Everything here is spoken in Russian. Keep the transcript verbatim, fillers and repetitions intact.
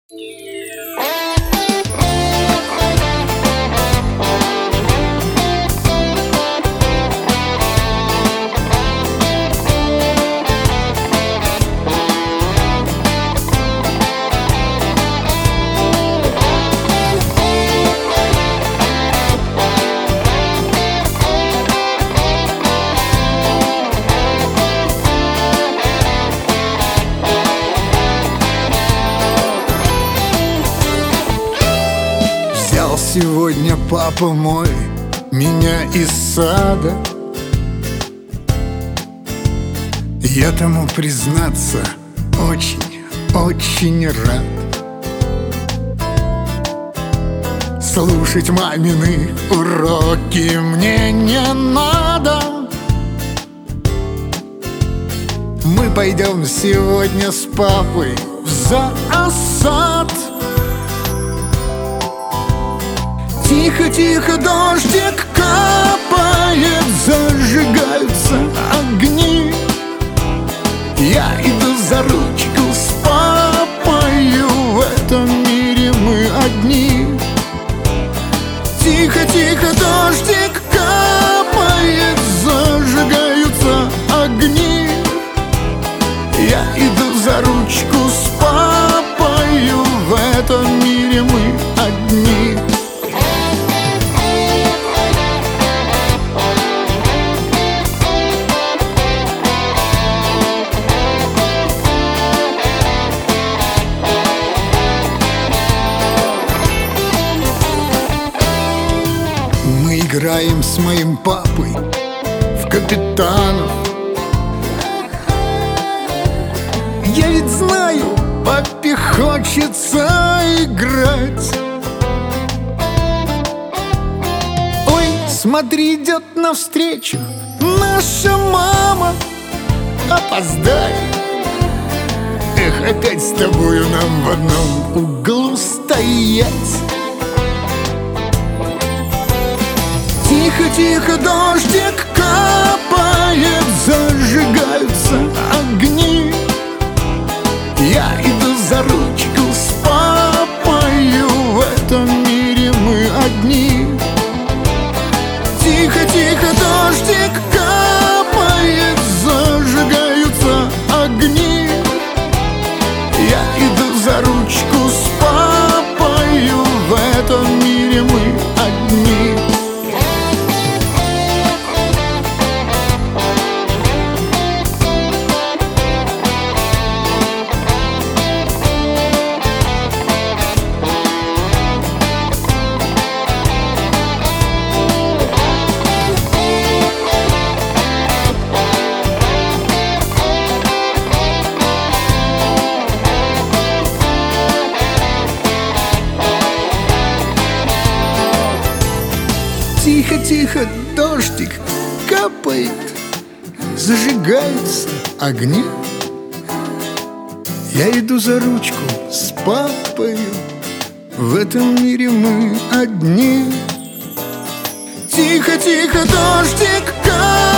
Сегодня папа мой меня из сада. Я тому, признаться, очень, очень рад. Слушать мамины уроки мне не надо. Мы пойдем сегодня с папой в зоосад. Тихо-тихо дождик капает, зажигаются огни. Я иду за ручку с папою, в этом мире мы одни. Тихо-тихо дождик капает, зажигаются огни. Я иду за ручку с папою, в этом мире мы одни. Играем с моим папой в капитанов. Я ведь знаю, папе хочется играть. Ой, смотри, идет навстречу наша мама. Опоздай. Эх, опять с тобою нам в одном углу стоять. Тихо-тихо дождик капает, зажигаются огни. Я иду за ручку с папою, в этом мире мы одни. Тихо-тихо дождик капает, зажигаются огни. Я иду за ручку с папою, в этом мире мы одни. Тихо-тихо дождик капает, зажигаются огни. Я иду за ручку с папою, в этом мире мы одни. Тихо-тихо дождик капает.